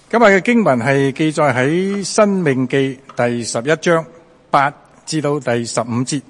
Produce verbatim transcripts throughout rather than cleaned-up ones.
今日嘅經文係記載喺《申命記》第十一章八至到第十五節，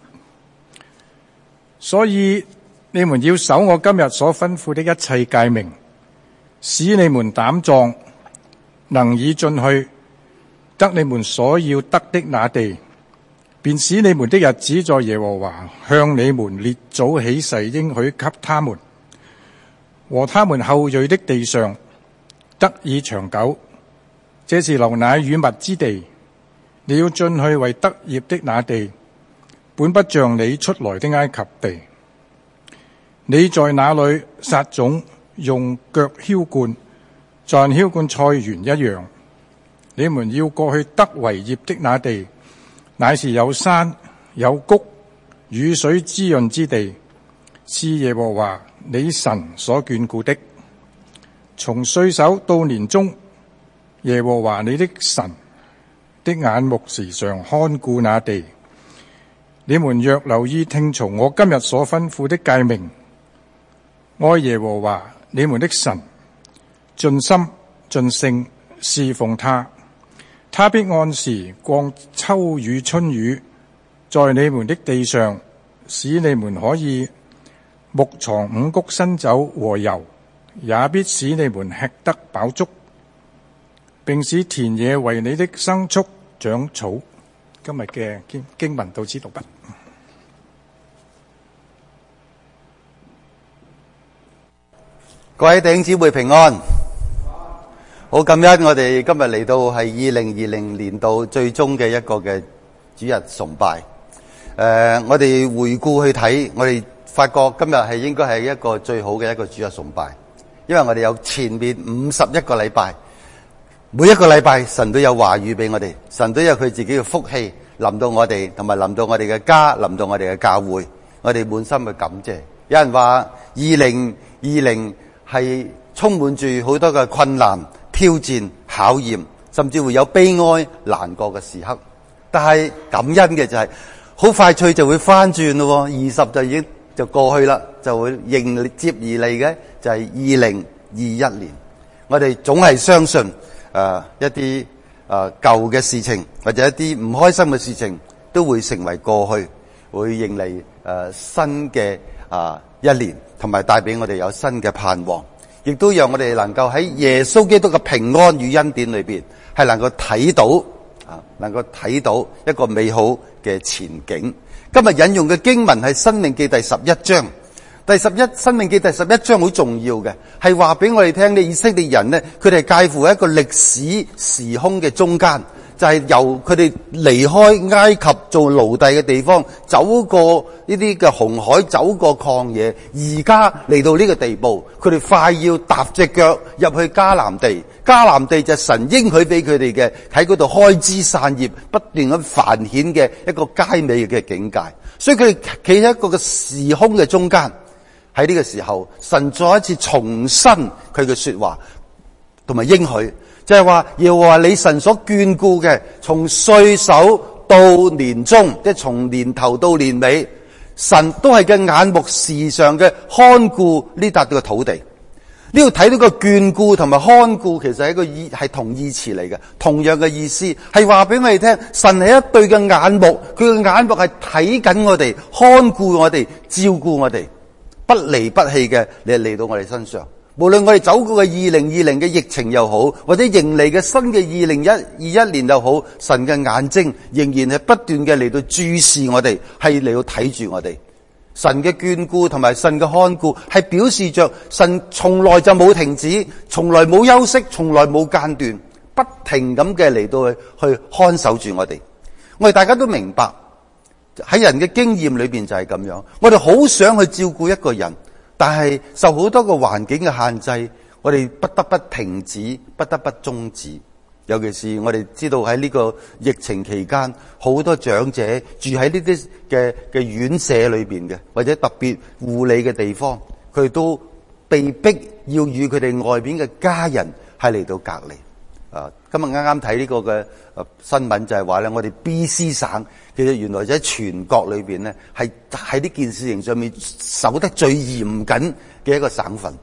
所以你們要守我今日所吩咐的一切誡命，使你們膽壯，能以進去得你們所要得的那地，便使你們的日子在耶和華向你們列祖起誓應許給他們和他們後裔的地上得以長久。這是流奶與蜜之地，你要進去為得業的那地，本不像你出來的埃及地。你在那裏撒種，用腳澆灌，像澆灌菜園一樣。你們要過去得為業的那地，乃是有山有谷，雨水滋潤之地，是耶和華你神所眷顧的。從歲首到年終，耶和華你的神的眼目時常看顧那地。你們若留意聽從我今日所吩咐的誡命，愛耶和華你們的神，盡心盡性侍奉他，他必按時降秋雨春雨在你們的地上，使你們可以牧藏五穀新酒和油，也必使你們吃得飽足，並使田野為你的牲畜長草。今日嘅經經文到此讀畢。 各位弟兄姊妹平安，好感恩我哋今日嚟到係二零二零年度最終嘅一個嘅主日崇拜。誒、呃，我哋回顧去睇，我哋發覺今日係應該係一個最好嘅一個主日崇拜，因為我哋有前面五十一個禮拜。每一個禮拜神都有話語俾我哋，神都有佢自己嘅福氣臨到我哋，同埋臨到我哋嘅家，臨到我哋嘅教會，我哋滿心嘅感謝。有人話二零二零係充滿住好多嘅困難、挑戰、考驗，甚至會有悲哀難過嘅時刻。但係感恩嘅就係、是、好快脆就會翻轉咯，二十就已經就過去啦，就會迎接而嚟嘅就係二零二一年。我哋總係相信誒、呃、一啲誒、呃、舊嘅事情或者一啲唔開心嘅事情都會成為過去，會迎嚟誒、呃、新嘅啊、呃、一年，同埋帶俾我哋有新嘅盼望，亦都讓我哋能夠喺耶穌基督嘅平安與恩典裏邊係能夠睇到啊，能夠睇到一個美好嘅前景。今日引用嘅經文係《申命記》第十一章。第十一《申命記》第十一章好重要嘅，係話俾我哋聽呢，以色列人呢，佢哋介乎一個歷史時空嘅中間，就係、是、由佢哋離開埃及做奴隸嘅地方，走過呢啲嘅紅海，走過曠野，而家嚟到呢個地步，佢哋快要踏隻腳入去迦南地。迦南地就係神應許俾佢哋嘅，喺嗰度開枝散葉，不斷咁繁衍嘅一個佳美嘅境界。所以佢哋企喺一個嘅時空嘅中間。喺呢個時候，神再一次重申佢嘅說話同埋應許，就係話耶和華你神所眷顧嘅，從歲首到年終，即係從年頭到年尾，神都係嘅眼目時常嘅看顧呢笪嘅土地。呢度睇到個眷顧同埋看顧，其實係一個意係同義詞嚟嘅，同樣嘅意思係話俾我哋聽，神係一對嘅眼目，佢嘅眼目係睇緊我哋，看顧我哋，照顧我哋。不離不棄嘅，你係嚟到我哋身上。無論我哋走過嘅二零二零嘅疫情又好，或者迎嚟嘅新嘅二零二一年又好，神嘅眼睛仍然係不斷嘅嚟到注視我哋，係嚟到睇住我哋。神嘅眷顧同埋神嘅看顧，係表示着神從來就冇停止，從來冇休息，從來冇間斷，不停咁嘅嚟到去去看守住我哋。我哋大家都明白。喺人嘅經驗裏邊就係咁樣，我哋好想去照顧一個人，但係受好多個環境嘅限制，我哋不得不停止，不得不終止。尤其是我哋知道喺呢個疫情期間，好多長者住喺呢啲嘅嘅院舍裏邊嘅，或者特別護理嘅地方，佢哋都被逼要與佢哋外邊嘅家人係嚟到隔離。啊！今日啱啱睇呢個嘅誒新聞就係話咧，我哋 B C 省其實原來就喺全國裏邊咧，係喺呢件事情上面守得最嚴謹嘅一個省份。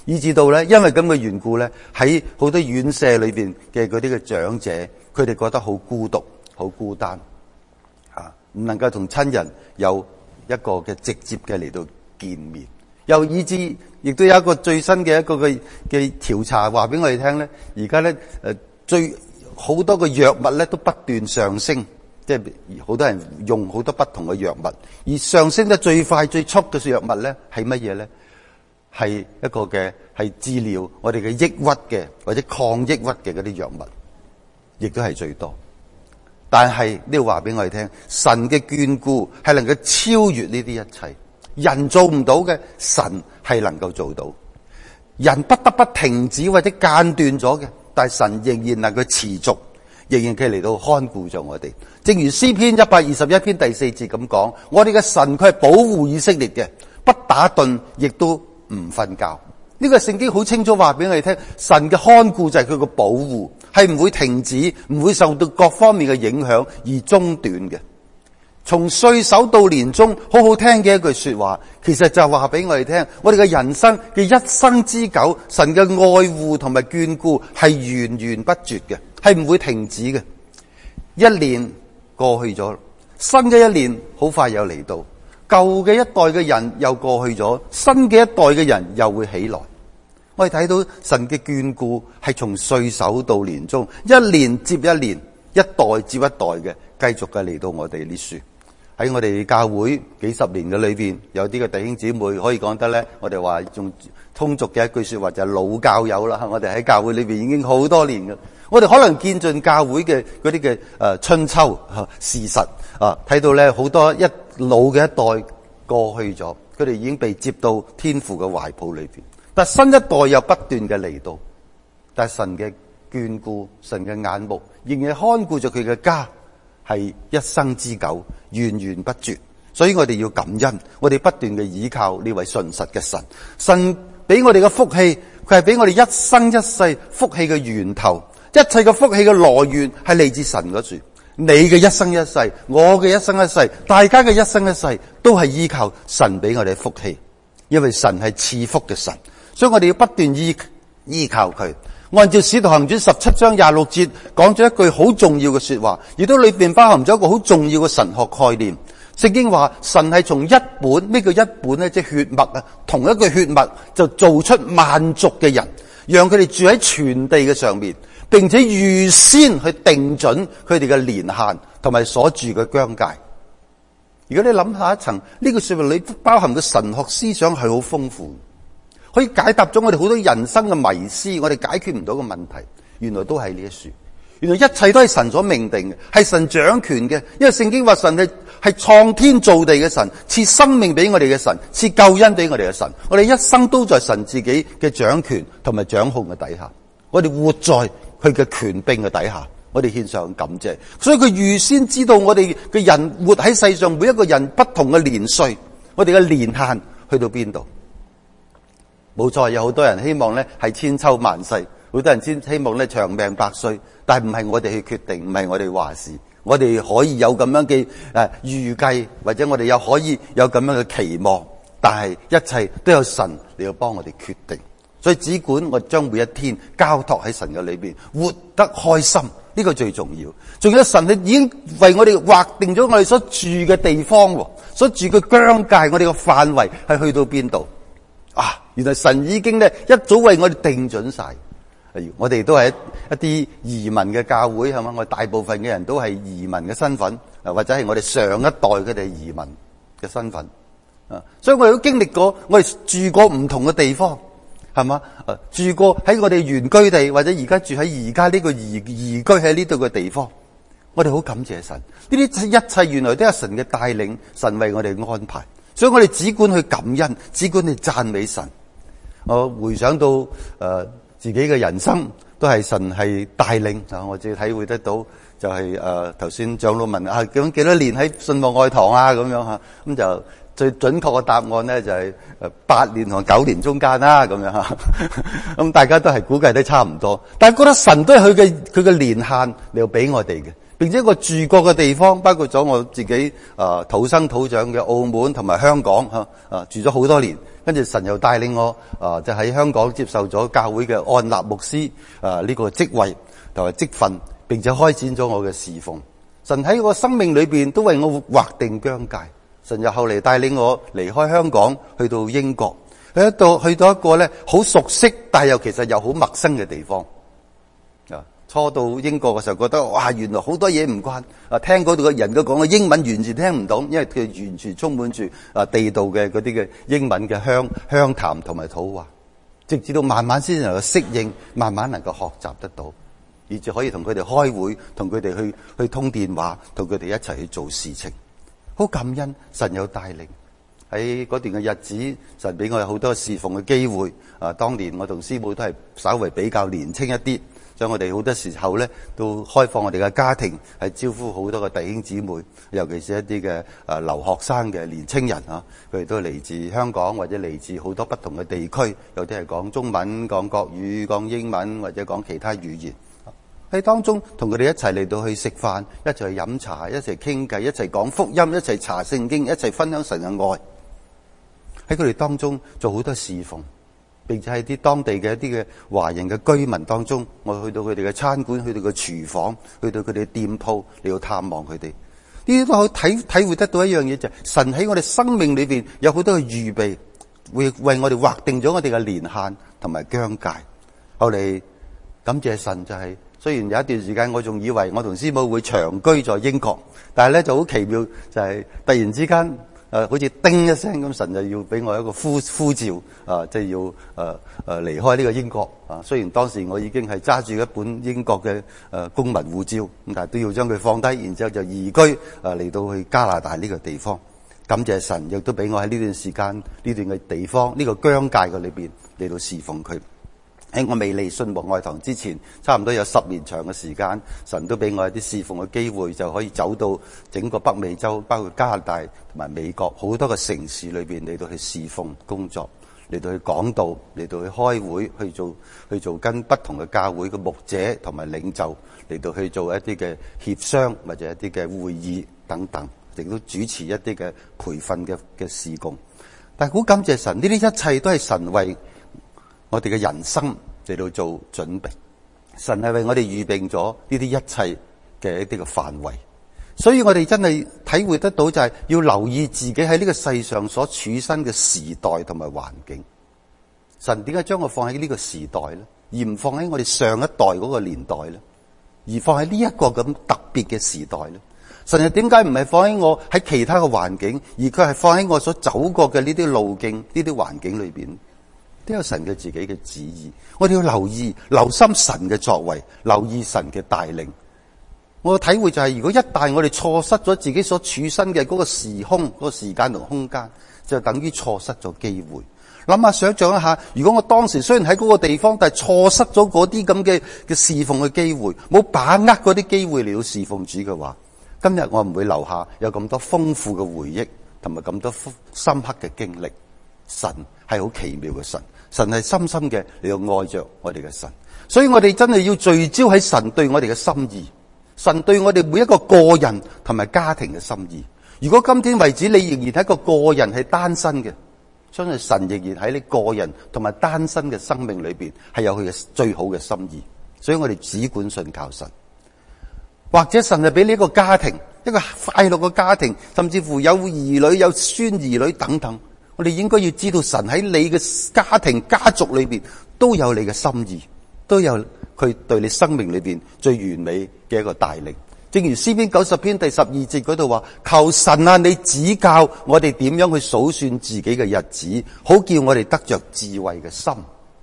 以至到咧，因為咁嘅緣故咧，喺好多院舍裏邊嘅嗰啲嘅長者，佢哋覺得好孤獨、好孤單，啊，唔能夠同親人有一個嘅直接嘅嚟到見面。又以至亦都有一個最新嘅一個嘅嘅調查話俾我哋聽咧，而家咧誒最好多個藥物咧都不斷上升，即係好多人用好多不同嘅藥物，而上升得最快最速嘅藥物咧係乜嘢咧？係一個嘅係治療我哋嘅抑鬱嘅或者抗抑鬱嘅嗰啲藥物，亦都係最多。但係呢度話俾我哋聽，神嘅眷顧係能夠超越呢啲一切，人做唔到嘅，神係能夠做到。人不得不停止或者間斷咗嘅，但係神仍然能夠持續，仍然佢嚟到看顧咗我哋。正如詩篇一百二十一篇第四節咁講，我哋嘅神佢係保護以色列嘅，不打盹亦都唔瞓覺。呢個聖經好清楚話俾我哋聽，神嘅看顧就係佢個保護，係唔會停止，唔會受到各方面嘅影響而中斷嘅。從歲首到年終，好好聽嘅一句說話，其實就話俾我哋聽，我哋嘅人生嘅一生之久，神嘅愛護同埋眷顧係源源不絕嘅，係唔會停止嘅。一年過去咗，新嘅一年好快又嚟到。舊嘅一代嘅人又過去咗，新嘅一代嘅人又會起來。我哋睇到神嘅眷顧係從歲首到年終，一年接一年，一代接一代嘅繼續嘅嚟到我哋呢處。喺我哋教會幾十年嘅裏邊，有啲嘅弟兄姊妹可以講得咧，我哋話用通俗嘅一句說話就係老教友啦。我哋喺教會裏邊已經好多年嘅，我哋可能見盡教會嘅嗰啲嘅誒春秋事實啊，睇到咧好多一老嘅一代過去咗，佢哋已經被接到天父嘅懷抱裏邊。但新一代又不斷嘅嚟到，但係神嘅眷顧、神嘅眼目仍然看顧着佢嘅家，係一生之久，源源不絕。所以我哋要感恩，我哋不斷嘅依靠呢位信實嘅神。神俾我哋嘅福氣，佢係俾我哋一生一世福氣嘅源頭，一切嘅福氣嘅來源係嚟自神嗰處。你嘅一生一世，我嘅一生一世，大家嘅一生一世，都係依靠神俾我哋嘅福氣，因為神係賜福嘅神，所以我哋要不斷依依靠佢。按照使徒行傳十七章廿六節講咗一句好重要嘅說話，亦都裏邊包含咗一個好重要嘅神學概念。聖經話神係從一本，咩叫一本呢？即係血脈啊，同一個血脈就做出萬族嘅人，讓佢哋住喺全地嘅上面，並且預先去定準佢哋嘅年限同埋所住嘅疆界。如果你諗下一層，呢個說話裏包含嘅神學思想係好豐富，可以解答咗我哋好多人生嘅迷思，我哋解決唔到嘅問題，原來都係呢一書。原來一切都係神所命定嘅，係神掌權嘅。因為聖經話神係係創天造地嘅神，賜生命俾我哋嘅神，賜救恩俾我哋嘅神。我哋一生都在神自己嘅掌權同埋掌控嘅底下，我哋活在佢嘅權柄嘅底下，我哋獻上感謝。所以佢預先知道我哋嘅人活喺世上，每一個人不同嘅年歲，我哋嘅年限去到邊度。冇錯，有好多人希望咧係千秋萬世，好多人先希望咧長命百歲，但係唔係我哋去決定，唔係我哋話事。我哋可以有咁樣嘅誒預計，或者我哋又可以有咁樣嘅期望，但係一切都有神嚟到幫我哋決定。所以只管我將每一天交託喺神嘅裏邊，活得開心，呢個最重要。仲有神係已經為我哋劃定咗我哋所住嘅地方，所住嘅疆界，我哋嘅範圍係去到邊度啊？原來神已經咧一早為我哋定準晒。我哋都係一啲移民嘅教會，係嘛？我哋大部分嘅人都係移民嘅身份，或者係我哋上一代佢哋移民嘅身份啊。所以我哋都經歷過，我哋住過唔同嘅地方，係嘛？住過喺我哋原居地，或者而家住喺而家呢個移移居喺呢度嘅地方，我哋好感謝神。呢啲一切原來都係神嘅帶領，神為我哋安排。所以我哋只管去感恩，只管去讚美神。我回想到誒。呃自己嘅人生都係神係帶領啊！我自己體會得到就係誒頭先長老問啊，咁幾多年喺信望愛堂啊咁樣吓，咁就最準確嘅答案咧就係誒八年同九年中間啦咁樣吓，咁大家都係估計得差唔多，但係覺得神都係佢嘅佢嘅年限嚟俾我哋嘅，並且我住過嘅地方包括咗我自己誒土生土長嘅澳門同埋香港吓啊住咗好多年。 跟住神又帶領我啊，就喺香港接受咗教會嘅按立牧師啊呢個職位同埋職分，並且開展咗我嘅侍奉。神喺我生命裏邊都為我劃定疆界。神又後嚟帶領我離開香港，去到英國，去一到去到一個咧好熟悉，但係又其實又好陌生嘅地方。啊，初到英國嘅時候，覺得哇，原來好多嘢唔慣。啊，聽嗰度嘅人都講嘅英文完全聽唔懂，因為佢完全充滿住啊地道嘅嗰啲嘅英文嘅鄉鄉談同埋土話。直至到慢慢先能夠適應，慢慢能夠學習得到，以至可以同佢哋開會，同佢哋去去通電話，同佢哋一齊去做事情。好感恩神有帶領，喺嗰段嘅日子，神俾我有好多侍奉嘅機會。啊，當年我同師母都係稍微比較年輕一啲，所以我哋好多時候咧都開放我哋嘅家庭，係招呼好多嘅弟兄姊妹，尤其是一啲嘅誒留學生嘅年青人啊，佢哋都嚟自香港或者嚟自好多不同嘅地區，有啲係講中文、講國語、講英文或者講其他語言。喺當中同佢哋一齊嚟到去食飯，一齊去飲茶，一齊傾偈，一齊講福音，一齊查聖經，一齊分享神嘅愛。喺佢哋當中做好多侍奉，並且喺啲當地嘅一啲嘅華人嘅居民當中，我去到佢哋嘅餐館，去到個廚房，去到佢哋嘅店鋪嚟到探望佢哋。呢啲都可以體體會得到一樣嘢，就係神喺我哋生命裏邊有好多嘅預備，會為我哋劃定咗我哋嘅年限同埋疆界。後嚟感謝神就係、是。雖然有一段時間我仲以為我同師母會長居在英國，但係咧就好奇妙，就係突然之間誒好似叮一聲咁，神就要俾我一個呼呼召啊，即係要誒誒離開呢個英國啊。雖然當時我已經係揸住一本英國嘅誒公民護照，咁但係都要將佢放低，然之後就移居誒嚟到去加拿大呢個地方。感謝神，亦都俾我喺呢段時間呢段嘅地方呢個疆界嘅裏邊嚟到侍奉佢。喺我未嚟信和愛堂之前，差唔多有十年長嘅時間，神都俾我一啲侍奉嘅機會，就可以走到整個北美洲，包括加拿大同埋美國好多個城市裏邊嚟到去侍奉工作，嚟到去講道，嚟到去開會，去做去做跟不同嘅教會嘅牧者同埋領袖嚟到去做一啲嘅協商或者一啲嘅會議等等，亦都主持一啲嘅培訓嘅嘅事工。但係好感謝神，呢啲一切都係神為我哋嘅人生嚟到做準備，神係為我哋預備咗呢啲一切嘅一啲嘅範圍，所以我哋真係體會得到就係要留意自己喺呢個世上所處身嘅時代同埋環境。神點解將我放喺呢個時代咧，而唔放喺我哋上一代嗰個年代咧，而放喺呢一個咁特別嘅時代咧？神係點解唔係放喺我喺其他嘅環境，而佢係放喺我所走過嘅呢啲路徑、呢啲環境裏邊？都有神嘅自己嘅旨意，我哋要留意、留心神嘅作為，留意神嘅帶領。我嘅體會就係、是，如果一旦我哋錯失咗自己所處身嘅嗰個時空、嗰、嗰個時間同空間，就等於錯失咗機會。諗下，想象一下，如果我當時雖然喺嗰個地方，但係錯失咗嗰啲咁嘅嘅侍奉嘅機會，冇把握嗰啲機會嚟到侍奉主嘅話，今日我唔會留下有咁多豐富嘅回憶，同埋咁多深刻嘅經歷。神係好奇妙嘅神。神係深深嘅嚟到愛着我哋嘅神，所以我哋真係要聚焦喺神對我哋嘅心意，神對我哋每一個個人同埋家庭嘅心意。如果今天為止你仍然係一個個人係單身嘅，相信神仍然喺你個人同埋單身嘅生命裏邊係有佢嘅最好嘅心意，所以我哋只管信靠神。或者神係俾你一個家庭，一個快樂嘅家庭，甚至乎有兒女、有孫兒女等等。我哋應該要知道神喺你嘅家庭家族裏邊都有你嘅心意，都有佢對你生命裏邊最完美嘅一個帶領。正如詩篇九十篇第十二節嗰度話，求神啊，你指教我哋點樣去數算自己嘅日子，好叫我哋得着智慧嘅心。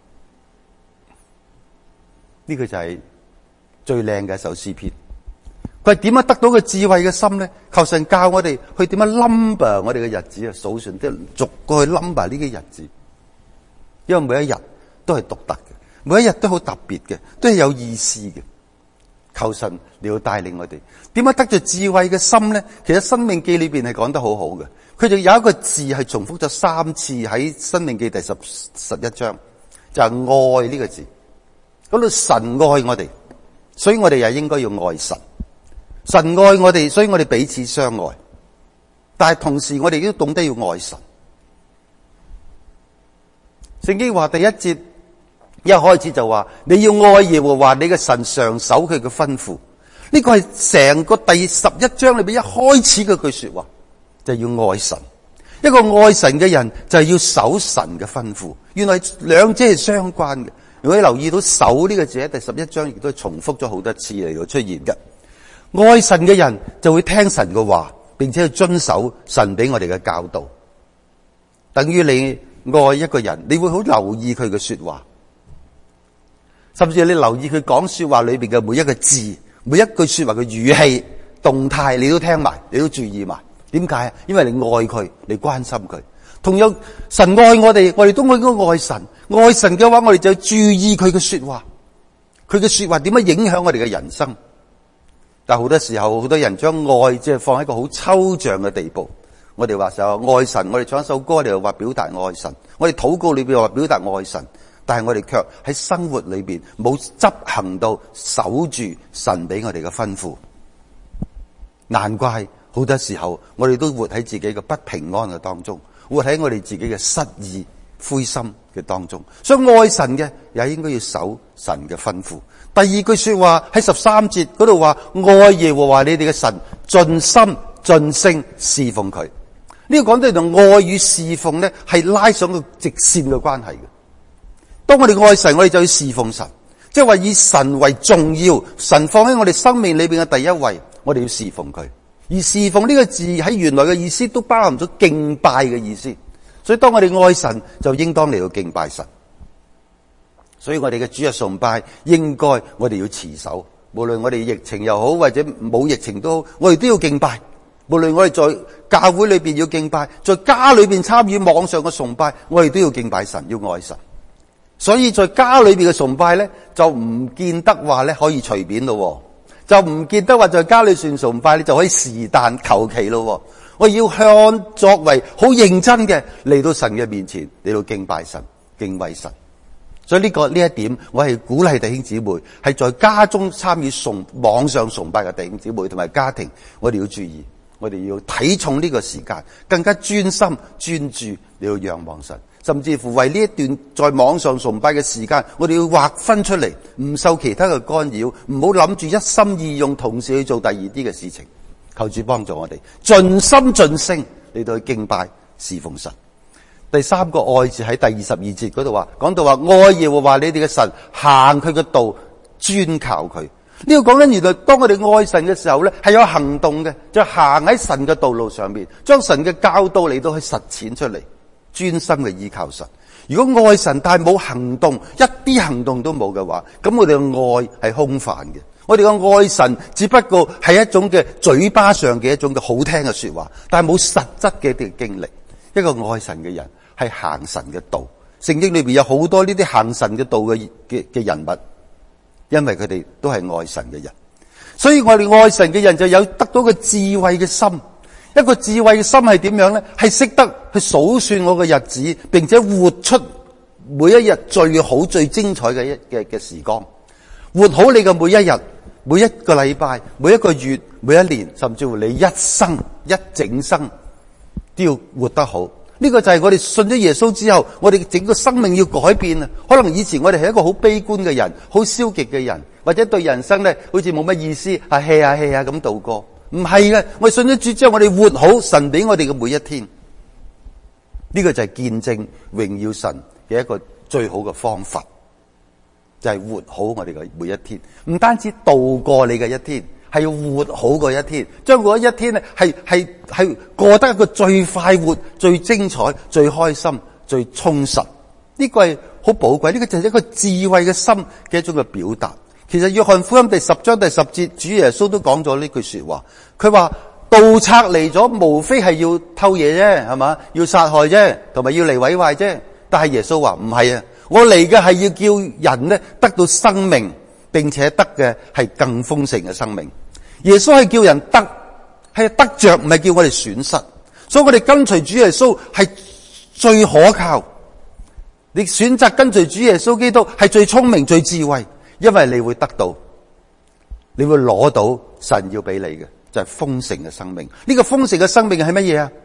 呢個就係最靚嘅一首詩篇。佢係點樣得到個智慧嘅心咧？求神教我哋去點樣 number 我哋嘅日子啊，數算即係逐個去 number 呢啲日子，因為每一日都係獨特嘅，每一日都好特別嘅，都係有意思嘅。求神你要帶領我哋點樣得着智慧嘅心咧？其實《申命記》裏邊係講得好好嘅，佢就有一個字係重複咗三次喺《申命記》第十十一章，就係愛呢個字。嗰度神愛我哋，所以我哋又應該要愛神。神愛我哋，所以我哋彼此相愛。但係同時我哋都懂得要愛神。 聖經話第一節一開始就話你要愛耶和華你嘅神，常守佢嘅吩咐。呢個係成個第十一章裏邊一開始嘅句說話，就係要愛神。一個愛神嘅人就係要守神嘅吩咐。原來兩者係相關嘅。如果你留意到守呢個字喺第十一章亦都係重複咗好多次嚟到出現嘅。愛神嘅人就會聽神嘅話，並且去遵守神俾我哋嘅教導。等於你愛一個人，你會好留意佢嘅說話，甚至你留意佢講說話裏邊嘅每一個字，每一句說話嘅語氣、動態，你都聽埋，你都注意埋。點解啊？因為你愛佢，你關心佢。同樣，神愛我哋，我哋都應該愛神。愛神嘅話，我哋就要注意佢嘅說話，佢嘅說話點樣影響我哋嘅人生。但係好多時候，好多人將愛即係放喺一個好抽象嘅地步。我哋話就愛神，我哋唱一首歌，我哋又話表達愛神。我哋禱告裏邊又話表達愛神，但係我哋卻喺生活裏邊冇執行到守住神俾我哋嘅吩咐。難怪好多時候我哋都活喺自己嘅不平安嘅當中，活喺我哋自己嘅失意、灰心嘅當中。所以愛神嘅也應該要守神嘅吩咐。第二句說話喺十三節嗰度話，愛耶和華你哋嘅神，盡心盡性侍奉佢。呢個講到同愛與侍奉咧，係拉上個直線嘅關係嘅。當我哋愛神，我哋就要侍奉神，即係話以神為重要，神放喺我哋生命裏邊嘅第一位，我哋要侍奉佢。而侍奉呢個字喺原來嘅意思都包含咗敬拜嘅意思，所以當我哋愛神，就應當嚟到敬拜神。所以我哋嘅主日崇拜應該我哋要持守，無論我哋疫情又好或者冇疫情都好，我哋都要敬拜。無論我哋在教會裏邊要敬拜，在家裏邊參與網上嘅崇拜，我哋都要敬拜神，要愛神。所以在家裏邊嘅崇拜咧，就唔見得話咧可以隨便咯，就唔見得話在家裏算崇拜，你就可以是但求其咯。我要向作為好認真嘅嚟到神嘅面前，嚟到敬拜神、敬畏神。所以呢、這個呢一點，我係鼓勵弟兄姊妹係在家中參與崇網上崇拜嘅弟兄姊妹同埋家庭，我哋要注意，我哋要睇重呢個時間，更加專心專注你要仰望神，甚至乎為呢一段在網上崇拜嘅時間，我哋要劃分出嚟，唔受其他嘅干擾，唔好諗住一心二用，同時去做第二啲嘅事情。求主幫助我哋，盡心盡性嚟到去敬拜侍奉神。第三個愛字喺第二十二節嗰度話，講到話愛耶和華你哋嘅神，行佢嘅道，專靠佢。呢個講緊原來當我哋愛神嘅時候咧，係有行動嘅，就行喺神嘅道路上面，將神嘅教導嚟到去實踐出嚟，專心嘅依靠神。如果愛神但係冇行動，一啲行動都冇嘅話，咁我哋嘅愛係空泛嘅。我哋嘅愛神只不過係一種嘅嘴巴上嘅一種嘅好聽嘅說話，但係冇實質嘅一啲經歷。一個愛神嘅人係行神嘅道，聖經裏邊有好多呢啲行神嘅道嘅嘅嘅人物，因為佢哋都係愛神嘅人，所以我哋愛神嘅人就有得到個智慧嘅心。一個智慧嘅心係點樣咧？係識得去數算我嘅日子，並且活出每一日最好最精彩嘅一嘅嘅時光，活好你嘅每一日、每一個禮拜、每一個月、每一年，甚至乎你一生一整生都要活得好。呢個就係我哋信咗耶穌之後，我哋整個生命要改變啊！可能以前我哋係一個好悲觀嘅人，好消極嘅人，或者對人生咧好似冇乜意思，啊 hea 下 hea 下咁度過。唔係嘅，我哋信咗主之後，我哋活好神俾我哋嘅每一天。呢個就係見證榮耀神嘅一個最好嘅方法，就係活好我哋嘅每一天。唔單止度過你嘅一天，係要活好嗰一天，將嗰一天咧係係係過得一個最快活、最精彩、最開心、最充實。呢個係好寶貴，呢個就係一個智慧嘅心嘅一種嘅表達。其實約翰福音第十章第十節，主耶穌都講咗呢句說話。佢話盜賊嚟咗，無非係要偷嘢啫，係嘛？要殺害啫，同埋要嚟毀壞啫。但係耶穌話唔係啊，我嚟嘅係要叫人咧得到生命，並且得嘅係更豐盛嘅生命。耶穌係叫人得，係得着，唔係叫我哋損失。所以我哋跟隨主耶穌係最可靠。你選擇跟隨主耶穌基督係最聰明、最智慧。因為你會得到，你會攞到神要俾你嘅，就係豐盛嘅生命。呢個豐盛嘅生命係乜嘢啊？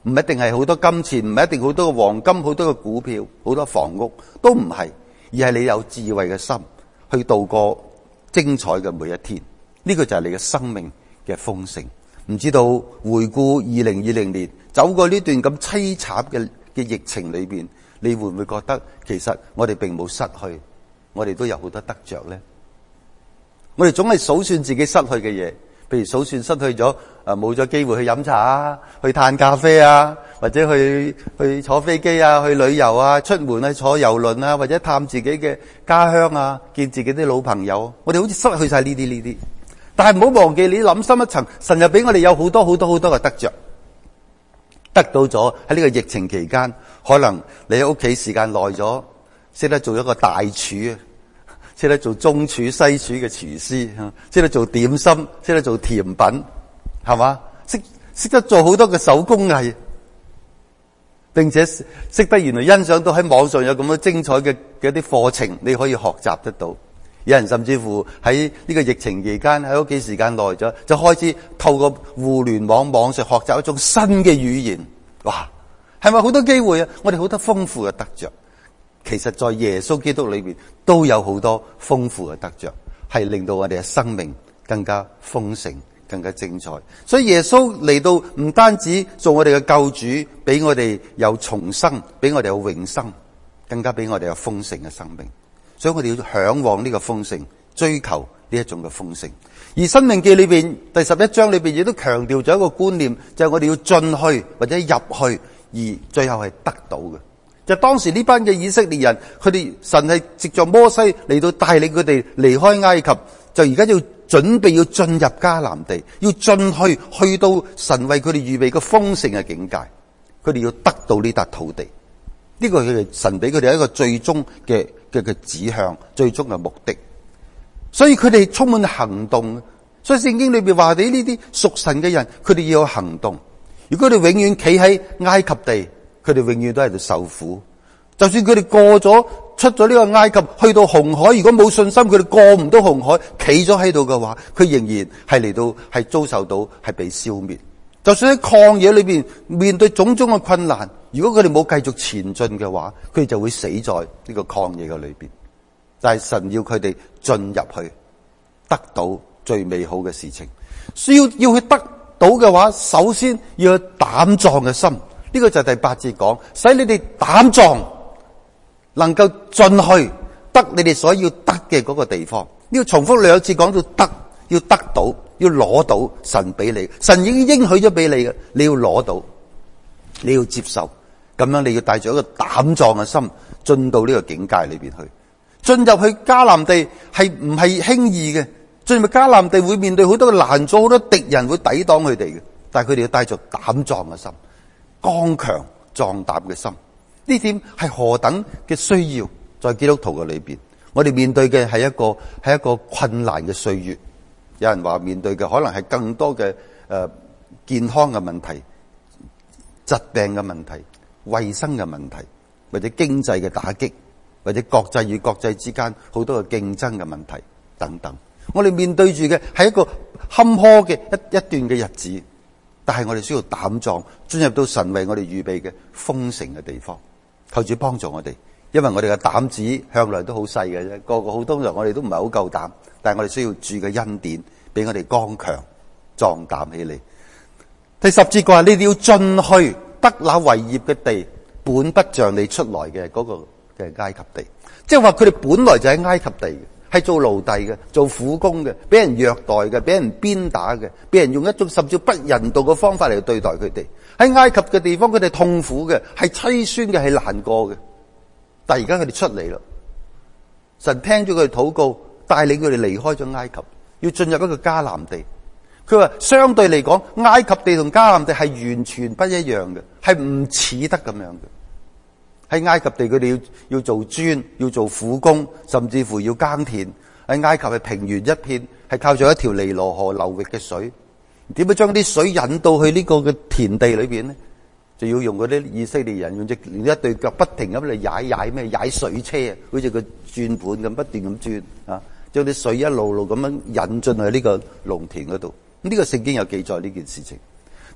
唔一定係好多金錢，唔係一定好多嘅黃金，好多嘅股票，好多房屋，都唔係，而係你有智慧嘅心去度過精彩嘅每一天。呢個就係你嘅生命嘅豐盛。唔知道回顧二零二零年走過呢段咁淒慘嘅嘅疫情裏邊，你會唔會覺得其實我哋並冇失去，我哋都有好多得着呢？我哋總係數算自己失去嘅嘢，譬如數算失去咗誒冇咗機會去飲茶啊，去嘆咖啡啊，或者去去坐飛機啊，去旅遊啊，出門去坐郵輪啊，或者探自己嘅家鄉啊，見自己啲老朋友。我哋好似失去晒呢啲呢啲。但係唔好忘記，你諗深一層，神又俾我哋有好多好多好多嘅得着，得到咗喺呢個疫情期間，可能你喺屋企時間耐咗，識得做一個大廚，識得做中廚、西廚嘅廚師，識得做點心，識得做甜品，係嘛？識識得做好多嘅手工藝，並且識得原來欣賞到喺網上有咁多精彩嘅嘅一啲課程，你可以學習得到。有人甚至乎喺呢個疫情期間喺屋企時間耐咗，就開始透過互聯網網上學習一種新嘅語言。哇，係咪好多機會啊？我哋好多豐富嘅得着，其實在耶穌基督裏邊都有好多豐富嘅得着，係令到我哋嘅生命更加豐盛、更加精彩。所以耶穌嚟到唔單止做我哋嘅救主，俾我哋有重生，俾我哋有永生，更加俾我哋有豐盛嘅生命。所以我哋要向往呢個豐盛，追求呢一種嘅豐盛。而申命記裏邊第十一章裏邊亦都強調咗一個觀念，就係我哋要進去或者入去，而最後係得到嘅。就當時呢班嘅以色列人，佢哋神係藉着摩西嚟到帶領佢哋離開埃及，就而家要準備要進入迦南地，要進去去到神為佢哋預備嘅豐盛嘅境界，佢哋要得到呢笪土地。呢個係佢哋神俾佢哋一個最終嘅嘅嘅指向，最終嘅目的。所以佢哋充滿行動。所以聖經裏邊話你呢啲屬神嘅人，佢哋要有行動。如果佢哋永遠企喺埃及地，佢哋永遠都喺度受苦。就算佢哋過咗出咗呢個埃及，去到紅海，如果冇信心，佢哋過唔到紅海，企咗喺度嘅話，佢仍然係嚟到係遭受到係被消滅。就算喺曠野裏邊面對種種嘅困難，如果佢哋冇繼續前進嘅話，佢哋就會死在呢個曠野嘅裏邊。但係神要佢哋進入去，得到最美好嘅事情。需要要去得到嘅話，首先要有膽壯嘅心。呢個就係第八節講，使你哋膽壯，能夠進去得你哋所要得嘅嗰個地方。呢個重複兩次講到得，要得到，要攞到神俾你，神已經應許咗俾你嘅，你要攞到，你要接受，咁樣你要帶住一個膽壯嘅心進到呢個境界裏邊去。進入去迦南地係唔係輕易嘅？進入迦南地會面對好多嘅難阻，好多敵人會抵擋佢哋嘅，但係佢哋要帶住膽壯嘅心，剛強壯膽嘅心。呢點係何等嘅需要？在基督徒嘅裏邊，我哋面對嘅係一個係一個困難嘅歲月。有人話面對嘅可能係更多嘅誒、呃、健康嘅問題、疾病嘅問題、衛生嘅問題，或者經濟嘅打擊，或者國際與國際之間好多嘅競爭嘅問題等等。我哋面對住嘅係一個坎坷嘅一一段嘅日子，但係我哋需要膽壯，進入到神為我哋預備嘅豐盛嘅地方。求主幫助我哋，因為我哋嘅膽子向來都好細嘅啫，個個好多人我哋都唔係好夠膽，但係我哋需要主嘅恩典，俾我哋剛強壯膽起嚟。第十節話，你哋要進去得那為業嘅地，本不像你出來嘅嗰個嘅埃及地。即係話佢哋本來就喺埃及地嘅，係做奴隸嘅，做苦工嘅，俾人虐待嘅，俾人鞭打嘅，俾人用一種甚至不人道嘅方法嚟對待佢哋。喺埃及嘅地方，佢哋痛苦嘅，係淒酸嘅，係難過嘅。但係而家佢哋出嚟啦，神聽咗佢哋禱告，帶領佢哋離開咗埃及，要進入一個迦南地。佢話相對嚟講，埃及地同迦南地係完全不一樣嘅，係唔似得咁樣嘅。喺埃及地佢哋要要做磚，要做苦工，甚至乎要耕田。喺埃及係平原一片，係靠住一條尼羅河流域嘅水。點樣將啲水引到去呢個嘅田地裏邊呢？就要用嗰啲以色列人用隻一對腳不停咁嚟踩踩咩踩水車啊，好似個轉盤咁不斷咁轉啊，將啲水一路路咁樣引進去呢個農田嗰度。呢個聖經有記載呢件事情。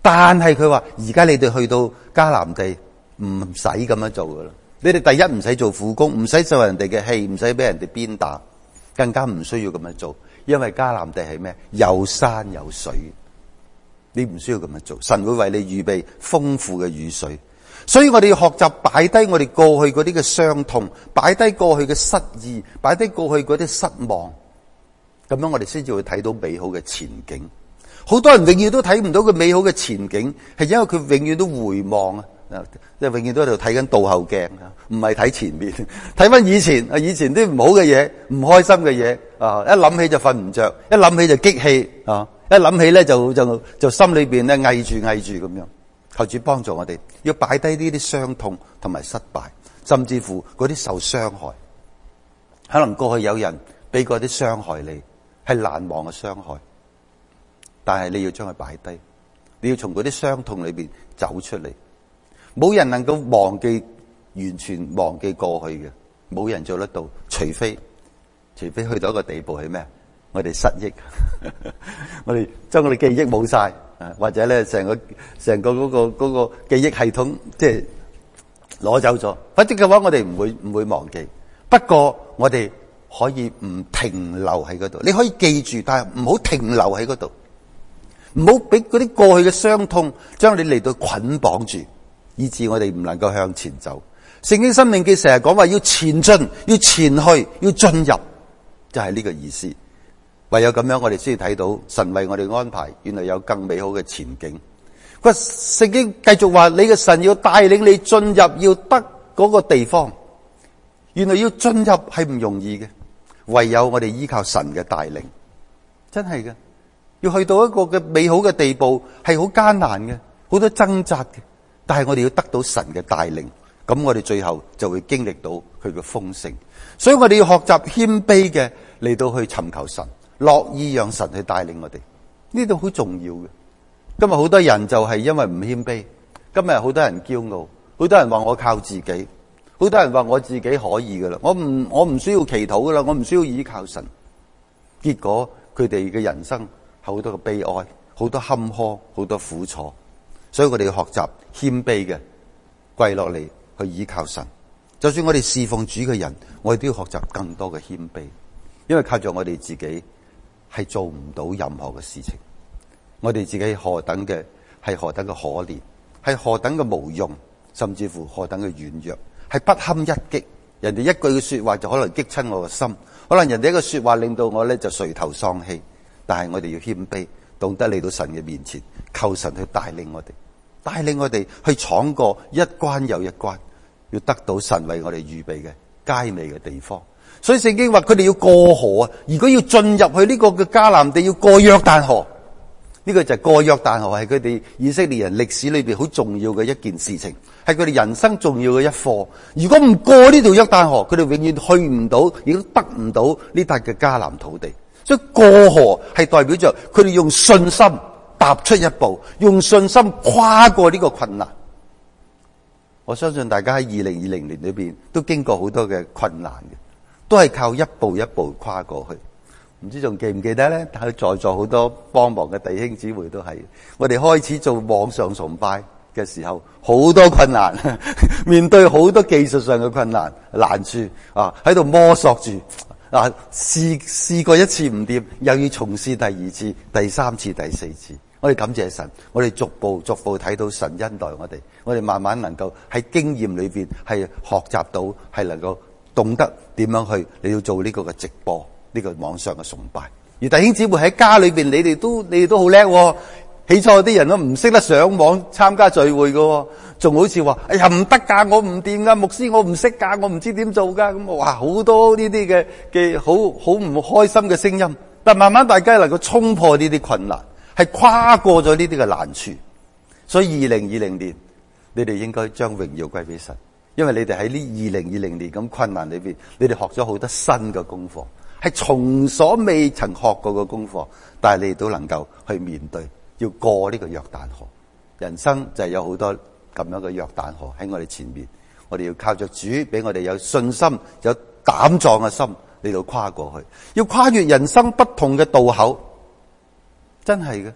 但係佢話而家你哋去到迦南地唔使咁樣做噶啦，你哋第一唔使做苦工，唔使受人哋嘅氣，唔使俾人哋鞭打，更加唔需要咁樣做，因為迦南地係咩？有山有水，你唔需要咁樣做，神會為你預備豐富嘅雨水。所以我哋要學習擺低我哋過去嗰啲嘅傷痛，擺低過去嘅失意，擺低過去嗰啲失望，咁樣我哋先至會睇到美好嘅前景。好多人永遠都睇唔到佢美好嘅前景，係因為佢永遠都回望啊，即係永遠都喺度睇緊倒後鏡啊，唔係睇前面，睇翻以前啊，以前啲唔好嘅嘢，唔開心嘅嘢啊，一諗起就瞓唔着，一諗起就激氣啊，一諗起咧就就就心裏邊咧翳住翳住咁樣。求主幫助我哋，要擺低呢啲傷痛同埋失敗，甚至乎嗰啲受傷害。可能過去有人俾嗰啲傷害你，係難忘嘅傷害，但係你要將佢擺低，你要從嗰啲傷痛裏邊走出嚟。冇人能夠忘記，完全忘記過去嘅，冇人做得到，除非除非去到一個地步係咩？我哋失憶，我哋將我哋記憶冇晒。或者咧，成個成個嗰個嗰個記憶系統即係攞走咗。否則嘅話，我哋唔會唔會忘記。不過我哋可以唔停留喺嗰度。你可以記住，但係唔好停留喺嗰度，唔好俾嗰啲過去嘅傷痛將你嚟到捆綁住，以致我哋唔能夠向前走。聖經申命記成日講話要前進，要前去，要進入，就係呢個意思。唯有咁樣，我哋先至睇到神為我哋安排，原來有更美好嘅前景。佢聖經繼續話，你嘅神要帶領你進入，要得嗰個地方。原來要進入係唔容易嘅，唯有我哋依靠神嘅帶領，真係嘅。要去到一個嘅美好嘅地步，係好艱難嘅，好多掙扎嘅。但係我哋要得到神嘅帶領，咁我哋最後就會經歷到佢嘅豐盛。所以我哋要學習謙卑嘅嚟到去尋求神。樂意讓神去帶領我哋，呢度好重要嘅。今日好多人就係因為唔謙卑，今日好多人驕傲，好多人話我靠自己，好多人話我自己可以噶啦，我唔我唔需要祈禱噶啦，我唔需要依靠神。結果佢哋嘅人生好多嘅悲哀，好多坎坷，好多苦楚。所以我哋要學習謙卑嘅，跪落嚟去依靠神。就算我哋侍奉主嘅人，我哋都要學習更多嘅謙卑，因為靠住我哋自己係做唔到任何嘅事情，我哋自己何等嘅係何等嘅可憐，係何等嘅無用，甚至乎何等嘅軟弱，係不堪一擊。人哋一句嘅說話就可能擊親我嘅心，可能人哋一個說話令到我咧就垂頭喪氣。但係我哋要謙卑，懂得嚟到神嘅面前，求神去帶領我哋，帶領我哋去闖過一關又一關，要得到神為我哋預備嘅佳美嘅地方。所以聖經話佢哋要過河啊！如果要進入去呢個嘅迦南地，要過約旦河。呢個就係過約旦河，係佢哋以色列人歷史裏邊好重要嘅一件事情，係佢哋人生重要嘅一課。如果唔過呢條約旦河，佢哋永遠去唔到，亦都得唔到呢笪嘅迦南土地。所以過河係代表着佢哋用信心踏出一步，用信心跨過呢個困難。我相信大家喺二零二零年裏邊都經過好多嘅困難嘅。都係靠一步一步跨過去，唔知仲記唔記得咧？但係在座好多幫忙嘅弟兄姊妹都係，我哋開始做網上崇拜嘅時候，好多困難，面對好多技術上嘅困難難處啊，喺度摸索住啊，試試過一次唔掂，又要重試第二次、第三次、第四次。我哋感謝神，我哋逐步逐步睇到神恩待我哋，我哋慢慢能夠喺經驗裏邊係學習到，係能夠懂得點樣去你要做呢個嘅直播，呢個網上嘅崇拜。而弟兄姊妹喺家裏邊，你哋都你哋都好叻喎。起初啲人都唔識得上網參加聚會嘅，仲好似話哎呀唔得噶，我唔掂噶，牧師我唔識噶，我唔知點做噶。咁哇，好多呢啲嘅嘅好好唔開心嘅聲音。但慢慢大家能夠衝破呢啲困難，係跨過咗呢啲嘅難處。所以二零二零年，你哋應該將榮耀歸俾神。因為你哋喺呢二零二零年咁困難裏邊，你哋學咗好多新嘅功課，係從所未曾學過嘅功課，但係你哋都能夠去面對，要過呢個約旦河。人生就係有好多咁樣嘅約旦河喺我哋前面，我哋要靠着主，俾我哋有信心、有膽壯嘅心嚟到跨過去，要跨越人生不同嘅道口，真係嘅。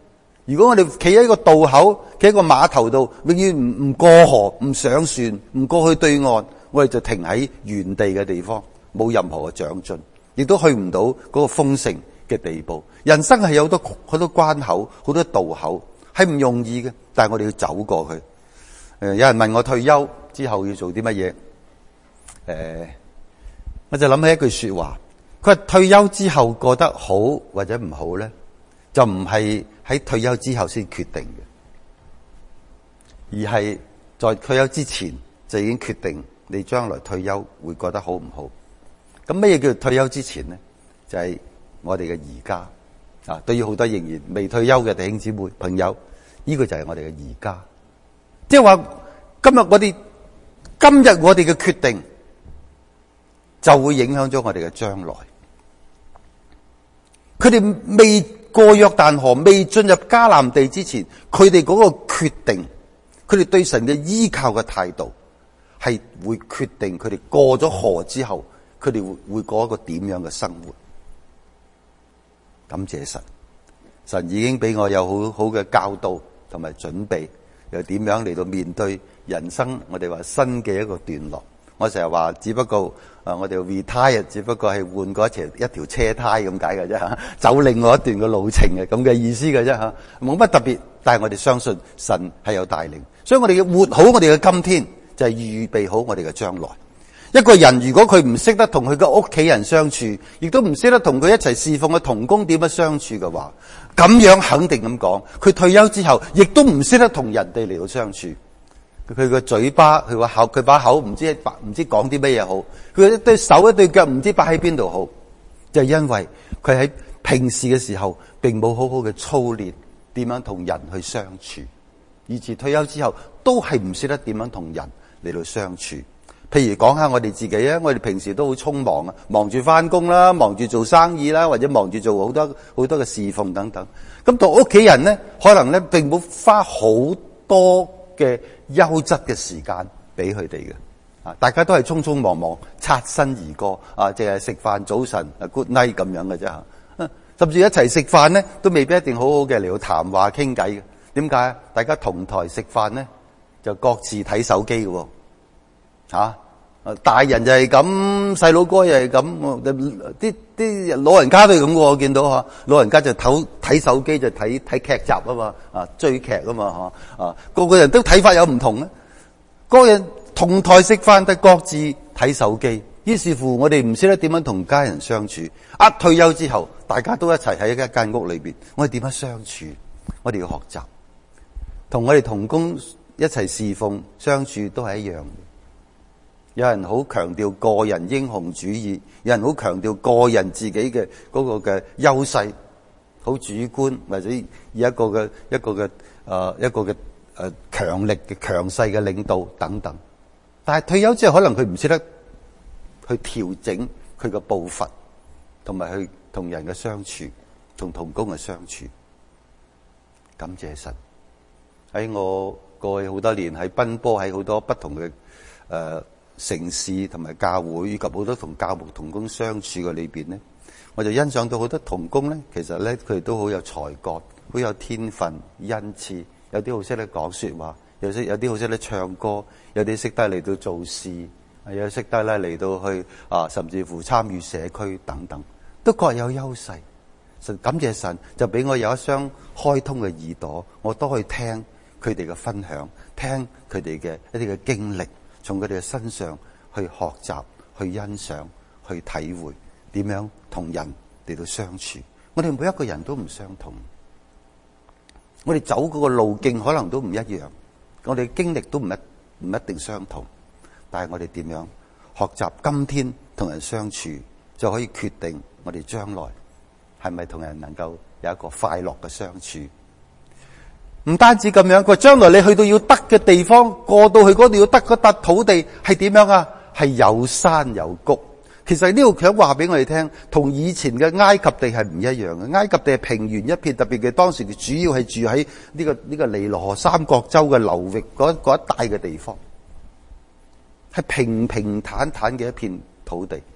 如果我哋企喺個渡口，企喺個碼頭度，永遠唔唔過河，唔上船，唔過去對岸，我哋就停喺原地嘅地方，冇任何嘅長進，亦都去唔到嗰個豐盛嘅地步。人生係有好多好多關口，好多渡口，係唔容易嘅，但係我哋要走過去。誒，有人問我退休之後要做啲乜嘢？誒，我就諗起一句說話，佢話退休之後過得好或者唔好咧，就唔係喺退休之後先決定嘅，而係在退休之前就已經決定你將來退休會過得好唔好。咁咩嘢叫做退休之前咧？就係我哋嘅而家啊！對於好多仍然未退休嘅弟兄姊妹朋友，呢個就係我哋嘅而家。即係話今日我哋今日我哋嘅決定，就會影響咗我哋嘅將來。佢哋未過約旦河，未進入迦南地之前，佢哋嗰個決定，佢哋對神嘅依靠嘅態度，係會決定佢哋過咗河之後，佢哋會會過一個點樣嘅生活。感謝神，神已經俾我有好好嘅教導同埋準備，又點樣嚟到面對人生，我哋話新嘅一個段落。我成日話，只不過啊，我哋 retire 只不過係換過一條一條車胎咁解嘅啫吓，走另外一段嘅路程嘅咁嘅意思嘅啫吓，冇乜特別。但係我哋相信神係有帶領，所以我哋要活好我哋嘅今天，就係預備好我哋嘅將來。一個人如果佢唔識得同佢嘅屋企人相處，亦都唔識得同佢一齊侍奉嘅同工點樣相處嘅話，咁樣肯定咁講，佢退休之後亦都唔識得同人哋嚟到相處。佢個嘴巴，佢個口，佢把口唔知唔知講啲咩嘢好，佢一對手一對腳唔知擺喺邊度好，就係因為佢喺平時嘅時候並冇好好嘅操練點樣同人去相處，以至退休之後都係唔識得點樣同人嚟到相處。譬如講下我哋自己啊，我哋平時都好匆忙啊，忙住翻工啦，忙住做生意啦，或者忙住做好多好多嘅侍奉等等。咁同屋企人咧，可能咧並冇花好多嘅優質嘅時間俾佢哋嘅。啊，大家都係匆匆忙忙擦身而過啊，淨係食飯早晨啊 good night 咁樣嘅啫吓。甚至一齊食飯咧，都未必一定好好嘅嚟到談話傾偈嘅。點解？大家同台食飯咧，就各自睇手機嘅。吓，大人就係咁，細佬哥又係咁，啲啲老人家都係咁嘅。我見到吓，老人家就睇睇手機，就睇睇劇集啊嘛，啊追劇啊嘛，吓啊個個人都睇法有唔同咧。個人同台食飯，但各自睇手機，於是乎我哋唔識得點樣同家人相處。一退休之後，大家都一齊喺一間屋裏邊，我哋點樣相處？我哋要學習，同我哋同工一齊侍奉相處都係一樣。有人好強調個人英雄主義，有人好強調個人自己嘅嗰個嘅優勢，好主觀，或者以一個嘅一個嘅誒、呃、一個嘅誒強力嘅強勢嘅領導等等。但係退休之後，可能佢唔識得去調整佢嘅步伐，同埋去同人嘅相處，同同工嘅相處。感謝神，喺我過去好多年喺奔波喺好多不同嘅誒。呃城市同埋教會以及好多同教牧同工相處嘅裏邊咧，我就欣賞到好多同工咧，其實咧佢哋都好有才幹，好有天分、恩賜，有啲好識得講說話，有識有啲好識得唱歌，有啲識得嚟到做事，有啲識得咧嚟到去啊，甚至乎參與社區等等，都各有優勢。神感謝神，就俾我有一雙開通嘅耳朵，我都可以聽佢哋嘅分享，聽佢哋嘅一啲嘅經歷。從佢哋嘅身上去學習、去欣賞、去體會點樣同人嚟到相處。我哋每一個人都唔相同，我哋走嗰個路徑可能都唔一樣，我哋經歷都唔一唔一定相同。但係我哋點樣學習今天同人相處，就可以決定我哋將來係咪同人能夠有一個快樂嘅相處。唔單止咁樣，佢話將來你去到要得嘅地方，過到去嗰度要得嗰笪土地係點樣啊？係有山有谷。其實呢度想話俾我哋聽，同以前嘅埃及地係唔一樣嘅。埃及地係平原一片，特別嘅當時佢主要係住喺呢個呢個尼羅河三角洲嘅流域嗰嗰一帶嘅地方，係平平坦坦嘅一片土地。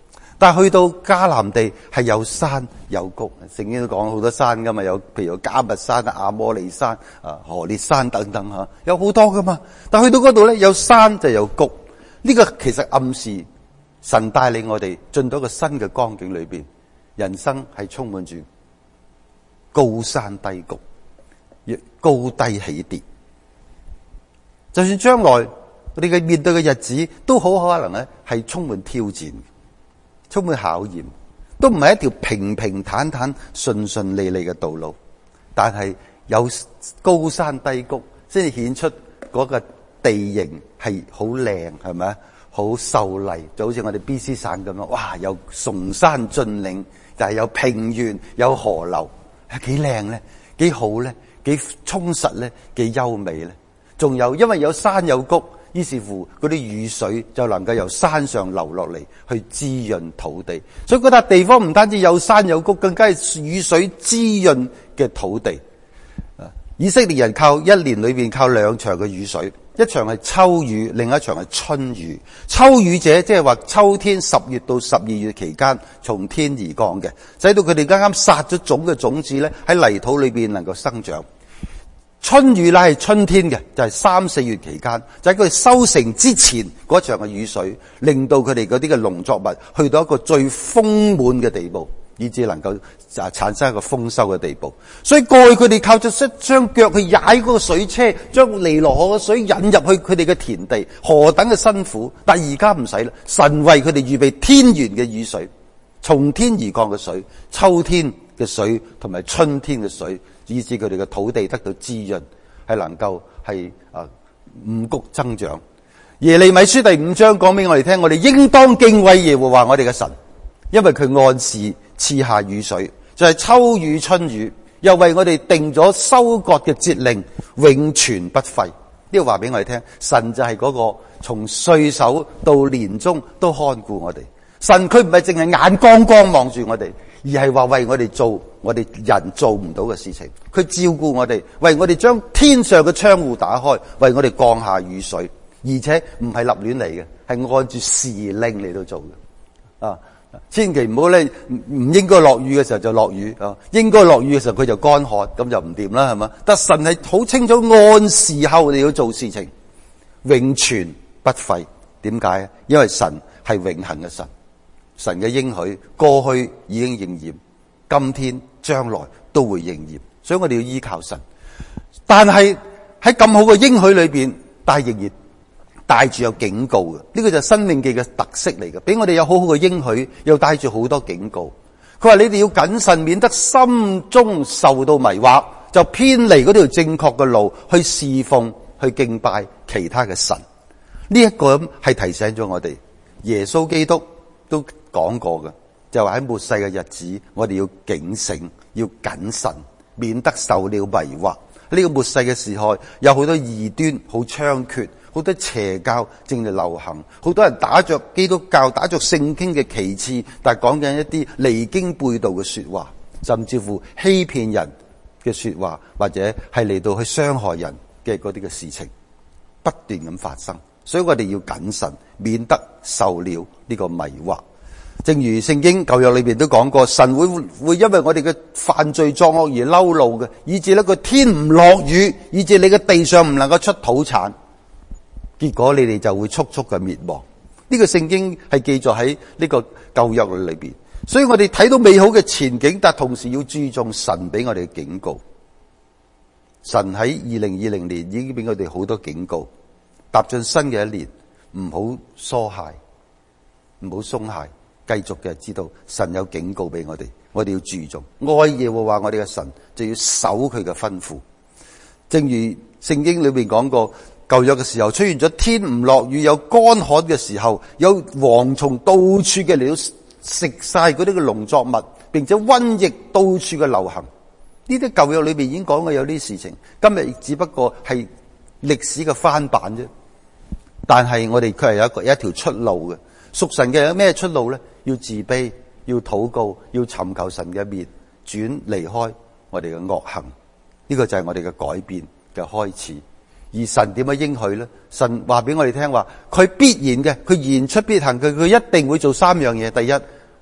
但係去到迦南地係有山有谷，聖經都講好多山噶嘛，有譬如有迦密山啊、亞摩利山啊、何烈山等等吓，有好多噶嘛。但係去到嗰度咧，有山就有谷，呢個其實暗示神帶領我哋進到一個新嘅光景裏邊，人生係充滿住高山低谷，高低起跌。就算將來我哋嘅面對嘅日子，都好可能咧係充滿挑戰，充滿考驗，都唔係一條平平坦坦、順順利利嘅道路。但係有高山低谷，先至顯出嗰個地形係好靚，係咪啊？好秀麗，就好似我哋 B C 省咁樣，哇！有崇山峻嶺，但係有平原，有河流，係幾靚咧？幾好咧？幾充實咧？幾優美咧？仲有，因為有山有谷，於是乎嗰啲雨水就能夠由山上流落嚟，去滋潤土地。所以嗰笪地方唔單止有山有谷，更加係雨水滋潤嘅土地。以色列人靠一年裏邊靠兩場嘅雨水，一場係秋雨，另一場係春雨。秋雨者即係話秋天十月到十二月期間從天而降嘅，使到佢哋啱啱撒咗種嘅種子咧喺泥土裏邊能夠生長。春雨乃係春天嘅，就係三四月期間，就喺佢哋收成之前嗰場嘅雨水，令到佢哋嗰啲嘅農作物去到一個最豐滿嘅地步，以至能夠啊產生一個豐收嘅地步。所以過去佢哋靠著一雙腳去踩嗰個水車，將尼羅河嘅水引入去佢哋嘅田地，何等嘅辛苦！但而家唔使啦，神為佢哋預備天然嘅雨水，從天而降嘅水，秋天嘅水同埋春天嘅水，以致佢哋嘅土地得到滋潤，係能夠係啊五穀增長。耶利米書第五章講俾我哋聽，我哋應當敬畏耶和華我哋嘅神，因為佢按時賜下雨水，就係秋雨春雨，又為我哋定咗收割嘅節令，永存不廢。呢個話俾我哋聽，神就係嗰個從歲首到年終都看顧我哋。神佢唔係淨係眼光光望住我哋，而係話為我哋做我哋人做唔到嘅事情。佢照顧我哋，為我哋將天上嘅窗戶打開，為我哋降下雨水，而且唔係立亂嚟嘅，係按住時令嚟到做嘅。啊，千祈唔好咧，唔應該落雨嘅時候就落雨啊，應該落雨嘅時候佢就乾旱，咁就唔掂啦，係嘛？但神係好清楚按時候你要做事情，永存不廢。點解？因為神係永恆嘅神。神嘅應許過去已經應驗，今天將來都會應驗，所以我哋要依靠神。但係喺咁好嘅應許裏邊，但係仍然帶住有警告嘅，呢個就係申命記嘅特色嚟嘅，俾我哋有好好嘅應許，又帶住好多警告。佢話你哋要謹慎，免得心中受到迷惑，就偏離嗰條正確嘅路去侍奉、去敬拜其他嘅神。呢一個咁係提醒咗我哋，耶穌基督都講過嘅，就話喺末世嘅日子，我哋要警醒，要謹慎，免得受了迷惑。呢個末世嘅時候，有好多異端，好猖獗，好多邪教正在流行，好多人打着基督教、打着聖經嘅旗幟，但係講緊一啲離經背道嘅說話，甚至乎欺騙人嘅說話，或者係嚟到去傷害人嘅嗰啲嘅事情，不斷咁發生。所以我哋要謹慎，免得受了呢個迷惑。正如聖經舊約裏邊都講過，神會會因為我哋嘅犯罪作惡而嬲怒嘅，以致呢個天唔落雨，以致你嘅地上唔能夠出土產，結果你哋就會速速嘅滅亡。呢個聖經係記載喺呢個舊約裏邊，所以我哋睇到美好嘅前景，但同時要注重神俾我哋嘅警告。神喺二零二零年已經俾我哋好多警告，踏進新嘅一年，唔好疏懈，唔好鬆懈。繼續嘅知道神有警告俾我哋，我哋要注重愛耶和華我哋嘅神，就要守佢嘅吩咐。正如聖經裏邊講過，舊約嘅時候出現咗天唔落雨，有乾旱嘅時候，有蝗蟲到處嘅嚟到食晒嗰啲嘅農作物，並且瘟疫到處嘅流行。呢啲舊約裏邊已經講過有啲事情，今日只不過係歷史嘅翻版啫。但係我哋佢係有一個有一條出路嘅。屬神嘅有咩出路咧？要自卑，要禱告，要尋求神嘅面，轉離開我哋嘅惡行。呢個就係我哋嘅改變嘅開始。而神點樣應許咧？神話俾我哋聽話，佢必然嘅，佢言出必行嘅，佢一定會做三樣嘢。第一，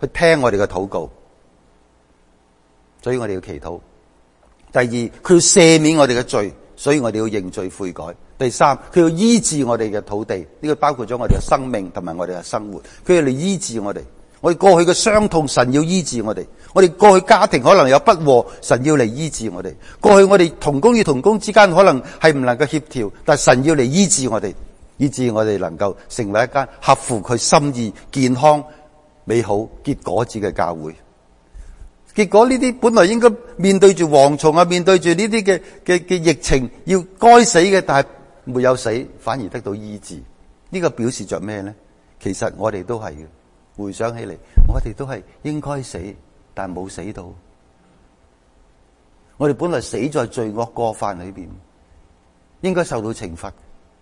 去聽我哋嘅禱告，所以我哋要祈禱。第二，佢要赦免我哋嘅罪，所以我哋要認罪悔改。第三，佢要醫治我哋嘅土地，呢個包括咗我哋嘅生命同埋我哋嘅生活，佢要嚟醫治我哋。我哋過去嘅傷痛，神要醫治我哋；我哋過去家庭可能有不和，神要嚟醫治我哋。過去我哋同工與同工之間可能係唔能夠協調，但係神要嚟醫治我哋，以致我哋能夠成為一間合乎佢心意、健康、美好、結果子嘅教會。結果呢啲本來應該面對住蝗蟲啊，面對住呢啲嘅嘅嘅疫情，要該死嘅，但係沒有死，反而得到醫治。呢個表示着咩呢？其實我哋都係嘅。回想起嚟，我哋都係應該死，但冇死到。我哋本來死在罪惡過犯裏邊，應該受到懲罰，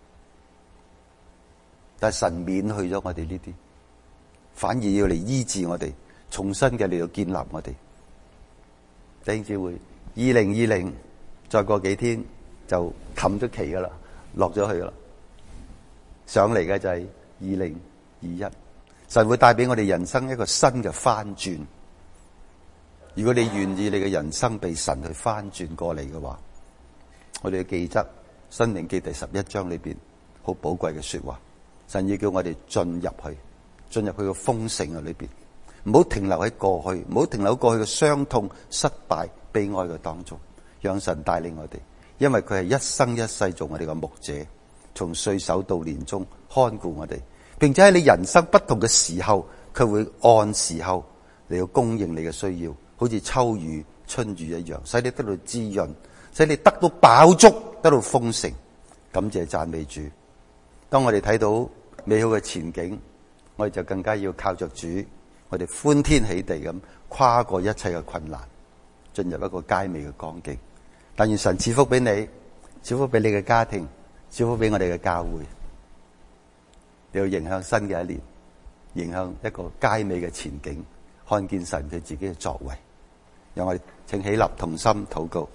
但係神免去咗我哋呢啲，反而要嚟醫治我哋，重新嘅嚟到建立我哋。弟兄姊妹，二零二零再過幾天就冚咗期噶啦，落咗去噶啦，上嚟嘅就係二零二一。神會帶俾我哋人生一個新嘅翻轉。如果你願意你嘅人生被神去翻轉過嚟嘅話，我哋要記得申命記第十一章裏邊好寶貴嘅說話。神要叫我哋進入去，進入去個豐盛嘅裏邊，唔好停留喺過去，唔好停留喺過去嘅傷痛、失敗、悲哀嘅當中，讓神帶領我哋，因為佢係一生一世做我哋嘅牧者，從歲首到年終看顧我哋。並且喺你人生不同嘅時候，佢會按時候嚟到供應你嘅需要，好似秋雨春雨一樣，使你得到滋潤，使你得到飽足，得到豐盛。感謝讚美主。當我哋睇到美好嘅前景，我哋就更加要靠着主，我哋歡天喜地咁跨過一切嘅困難，進入一個佳美嘅光景。但願神賜福俾你，賜福俾你嘅家庭，賜福俾我哋嘅教會。你要迎向新嘅一年，迎向一個佳美嘅前景，看見神佢自己嘅作為。讓我哋請起立同心禱告。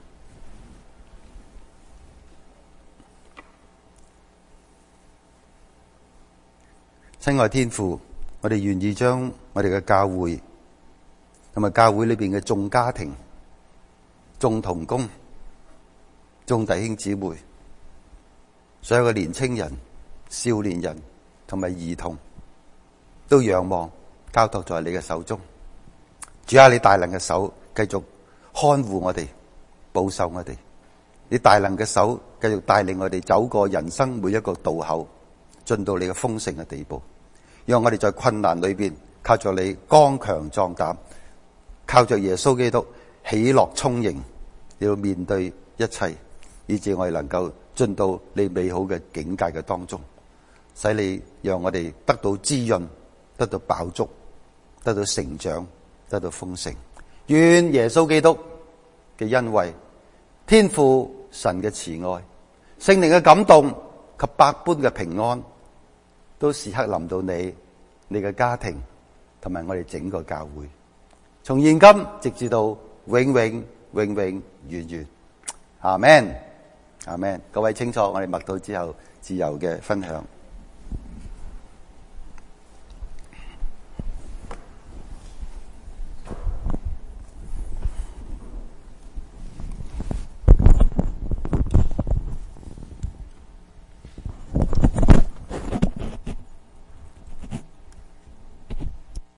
親愛天父，我哋願意將我哋嘅教會同埋教會裏邊嘅眾家庭、眾同工、眾弟兄姊妹，所有嘅年青人、少年人同埋兒童都仰望交託在你嘅手中。主啊，你大能嘅手繼續看護我哋，保守我哋。你大能嘅手繼續帶領我哋走過人生每一個渡口，進到你嘅豐盛嘅地步。讓我哋在困難裏邊靠着你剛強壯膽，靠着耶穌基督喜樂充盈，要面對一切，以致我哋能夠進到你美好嘅境界嘅當中，使你讓我哋得到滋潤，得到飽足，得到成長，得到豐盛。願耶穌基督嘅恩惠、天父神嘅慈愛、聖靈嘅感動及百般嘅平安，都時刻臨到你、你嘅家庭同埋我哋整個教會，從現今直至到永永永永遠遠。阿們，阿們。各位清楚，我哋默禱之後自由嘅分享。